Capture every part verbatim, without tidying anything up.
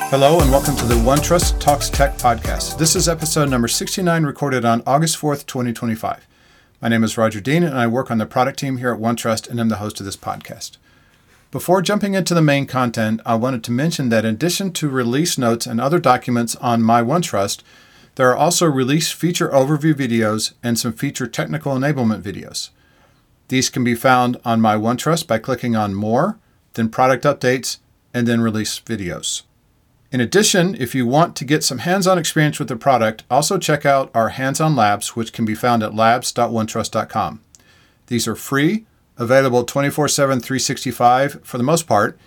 Hello and welcome to the OneTrust Talks Tech podcast. This is episode number sixty-nine, recorded on August fourth, twenty twenty-five. My name is Roger Dean and I work on the product team here at OneTrust, and I'm the host of this podcast. Before jumping into the main content, I wanted to mention that in addition to release notes and other documents on My OneTrust, there are also release feature overview videos and some feature technical enablement videos. These can be found on My OneTrust by clicking on More, then Product Updates, and then Release Videos. In addition, if you want to get some hands-on experience with the product, also check out our hands-on labs, which can be found at labs dot one trust dot com. These are free, available twenty-four seven, three sixty-five for the most part,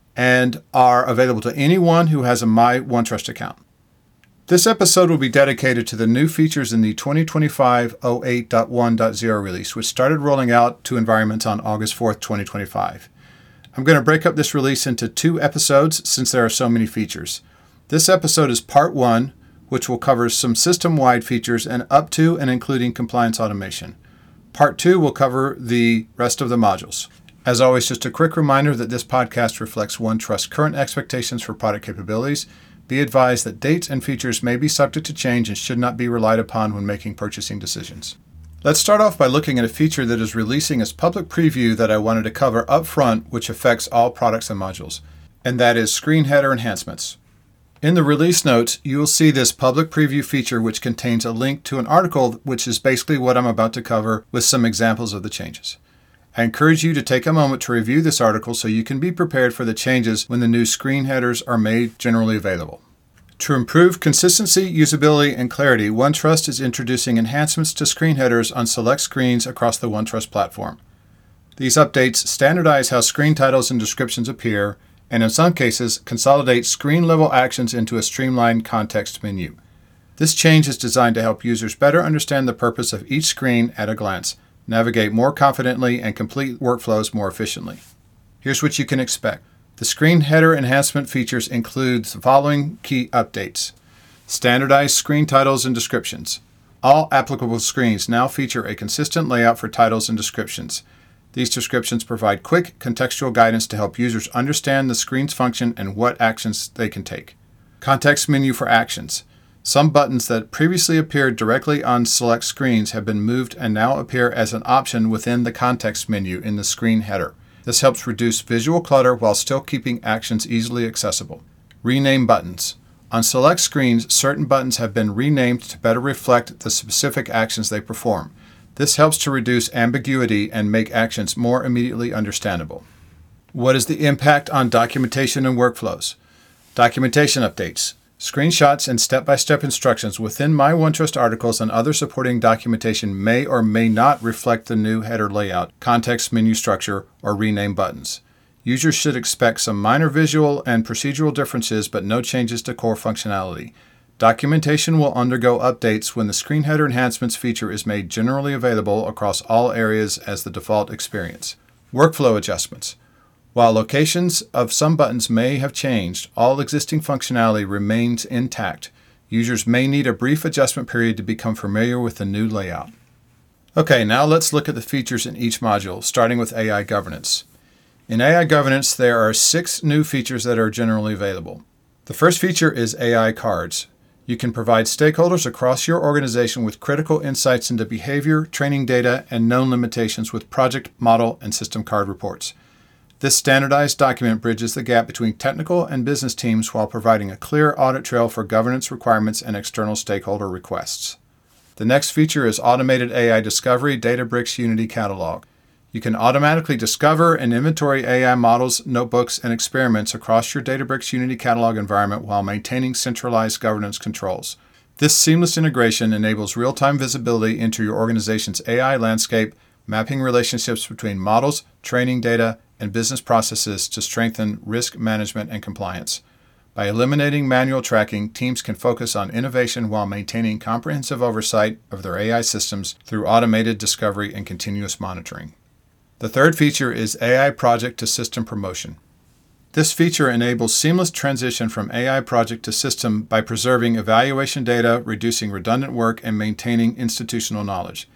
and are available to anyone who has a My OneTrust account. This episode will be dedicated to the new features in the twenty twenty-five oh eight point one point zero release, which started rolling out to environments on August fourth, twenty twenty-five. I'm going to break up this release into two episodes since there are so many features. This episode is part one, which will cover some system-wide features and up to and including compliance automation. Part two will cover the rest of the modules. As always, just a quick reminder that this podcast reflects OneTrust's current expectations for product capabilities. Be advised that dates and features may be subject to change and should not be relied upon when making purchasing decisions. Let's start off by looking at a feature that is releasing as public preview that I wanted to cover up front, which affects all products and modules, and that is screen header enhancements. In the release notes, you will see this public preview feature, which contains a link to an article, which is basically what I'm about to cover with some examples of the changes. I encourage you to take a moment to review this article so you can be prepared for the changes when the new screen headers are made generally available. To improve consistency, usability, and clarity, OneTrust is introducing enhancements to screen headers on select screens across the OneTrust platform. These updates standardize how screen titles and descriptions appear, and in some cases, consolidate screen-level actions into a streamlined context menu. This change is designed to help users better understand the purpose of each screen at a glance, navigate more confidently, and complete workflows more efficiently. Here's what you can expect. The screen header enhancement features include the following key updates. Standardized screen titles and descriptions. All applicable screens now feature a consistent layout for titles and descriptions. These descriptions provide quick contextual guidance to help users understand the screen's function and what actions they can take. Context menu for actions. Some buttons that previously appeared directly on select screens have been moved and now appear as an option within the context menu in the screen header. This helps reduce visual clutter while still keeping actions easily accessible. Rename buttons. On select screens, certain buttons have been renamed to better reflect the specific actions they perform. This helps to reduce ambiguity and make actions more immediately understandable. What is the impact on documentation and workflows? Documentation updates. Screenshots and step-by-step instructions within My OneTrust articles and other supporting documentation may or may not reflect the new header layout, context menu structure, or rename buttons. Users should expect some minor visual and procedural differences, but no changes to core functionality. Documentation will undergo updates when the screen header enhancements feature is made generally available across all areas as the default experience. Workflow adjustments. While locations of some buttons may have changed, all existing functionality remains intact. Users may need a brief adjustment period to become familiar with the new layout. Okay, now let's look at the features in each module, starting with A I governance. In A I governance, there are six new features that are generally available. The first feature is A I cards. You can provide stakeholders across your organization with critical insights into behavior, training data, and known limitations with project, model, and system card reports. This standardized document bridges the gap between technical and business teams while providing a clear audit trail for governance requirements and external stakeholder requests. The next feature is Automated A I Discovery Databricks Unity Catalog. You can automatically discover and inventory A I models, notebooks, and experiments across your Databricks Unity Catalog environment while maintaining centralized governance controls. This seamless integration enables real-time visibility into your organization's A I landscape, mapping relationships between models, training data, and business processes to strengthen risk management and compliance. By eliminating manual tracking, teams can focus on innovation while maintaining comprehensive oversight of their A I systems through automated discovery and continuous monitoring. The third feature is A I project to system promotion. This feature enables seamless transition from A I project to system by preserving evaluation data, reducing redundant work, and maintaining institutional knowledge.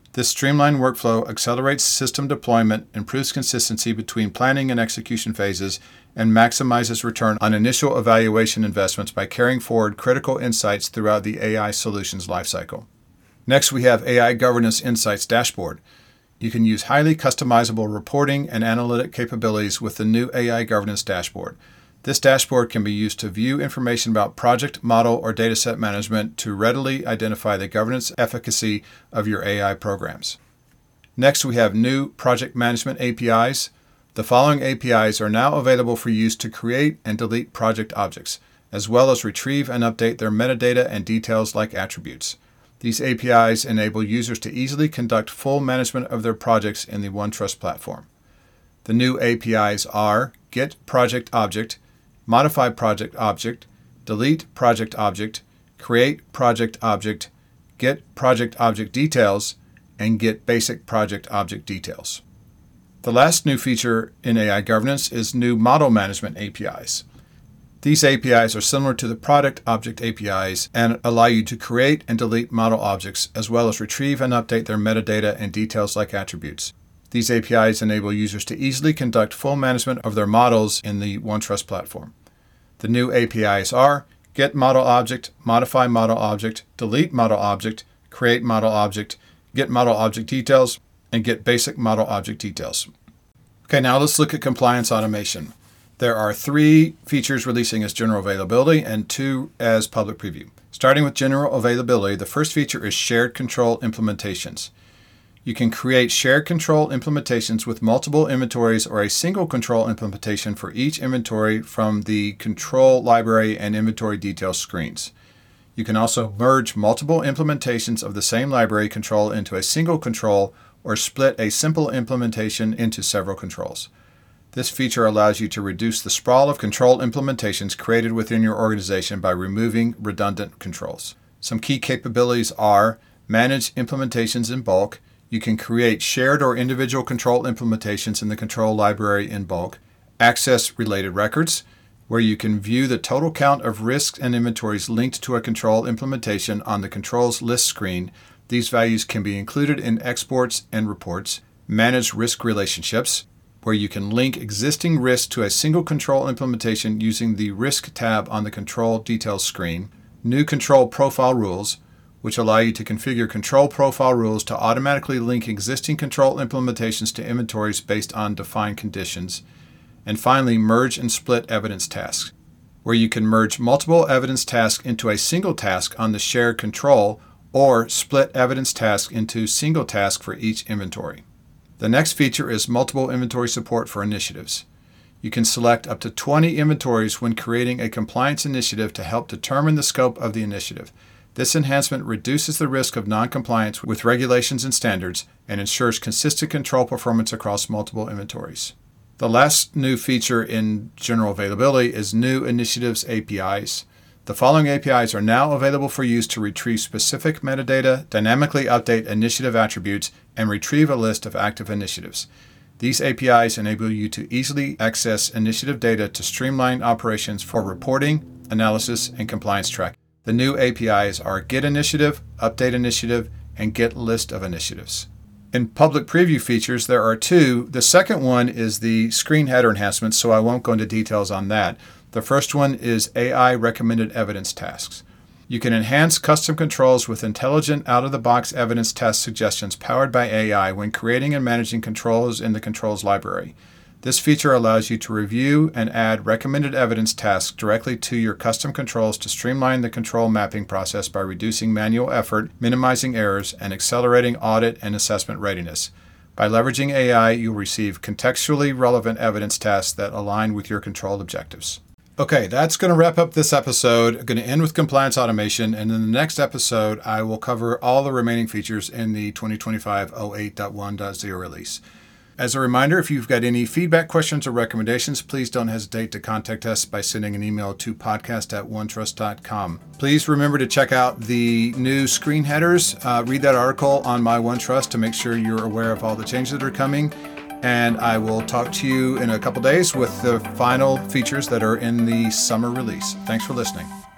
This streamlined workflow accelerates system deployment, improves consistency between planning and execution phases, and maximizes return on initial evaluation investments by carrying forward critical insights throughout the A I solutions lifecycle. Next, we have A I Governance Insights Dashboard. You can use highly customizable reporting and analytic capabilities with the new A I Governance Dashboard. This dashboard can be used to view information about project, model, or dataset management to readily identify the governance efficacy of your A I programs. Next, we have new project management A P Is. The following A P Is are now available for use to create and delete project objects, as well as retrieve and update their metadata and details like attributes. These A P Is enable users to easily conduct full management of their projects in the OneTrust platform. The new A P Is are Get Project Object, Modify Project Object, Delete Project Object, Create Project Object, Get Project Object Details, and Get Basic Project Object Details. The last new feature in A I Governance is new Model Management A P Is. These A P Is are similar to the Product Object A P Is and allow you to create and delete model objects, as well as retrieve and update their metadata and details like attributes. These A P Is enable users to easily conduct full management of their models in the OneTrust platform. The new A P Is are Get Model Object, Modify Model Object, Delete Model Object, Create Model Object, Get Model Object Details, and Get Basic Model Object Details. Okay, now let's look at compliance automation. There are three features releasing as general availability and two as public preview. Starting with general availability, the first feature is shared control implementations. You can create shared control implementations with multiple inventories or a single control implementation for each inventory from the control library and inventory details screens. You can also merge multiple implementations of the same library control into a single control or split a simple implementation into several controls. This feature allows you to reduce the sprawl of control implementations created within your organization by removing redundant controls. Some key capabilities are manage implementations in bulk. You can create shared or individual control implementations in the control library in bulk. Access related records, where you can view the total count of risks and inventories linked to a control implementation on the controls list screen. These values can be included in exports and reports. Manage risk relationships, where you can link existing risks to a single control implementation using the Risk tab on the Control Details screen. New Control Profile Rules, which allow you to configure control profile rules to automatically link existing control implementations to inventories based on defined conditions. And finally, Merge and Split Evidence Tasks, where you can merge multiple evidence tasks into a single task on the shared control or split evidence tasks into single tasks for each inventory. The next feature is multiple inventory support for initiatives. You can select up to twenty inventories when creating a compliance initiative to help determine the scope of the initiative. This enhancement reduces the risk of non-compliance with regulations and standards and ensures consistent control performance across multiple inventories. The last new feature in general availability is new initiatives A P Is. The following A P Is are now available for use to retrieve specific metadata, dynamically update initiative attributes, and retrieve a list of active initiatives. These A P Is enable you to easily access initiative data to streamline operations for reporting, analysis, and compliance tracking. The new A P Is are Get Initiative, Update Initiative, and Get List of Initiatives. In public preview features, there are two. The second one is the screen header enhancements, so I won't go into details on that. The first one is A I Recommended Evidence Tasks. You can enhance custom controls with intelligent out-of-the-box evidence task suggestions powered by A I when creating and managing controls in the controls library. This feature allows you to review and add recommended evidence tasks directly to your custom controls to streamline the control mapping process by reducing manual effort, minimizing errors, and accelerating audit and assessment readiness. By leveraging A I, you'll receive contextually relevant evidence tasks that align with your control objectives. Okay, that's going to wrap up this episode. I'm going to end with compliance automation, and in the next episode, I will cover all the remaining features in the twenty twenty-five oh eight point one point zero release. As a reminder, if you've got any feedback, questions, or recommendations, please don't hesitate to contact us by sending an email to podcast at onetrust dot com. Please remember to check out the new screen headers. Uh, read that article on My OneTrust to make sure you're aware of all the changes that are coming. And I will talk to you in a couple days with the final features that are in the summer release. Thanks for listening.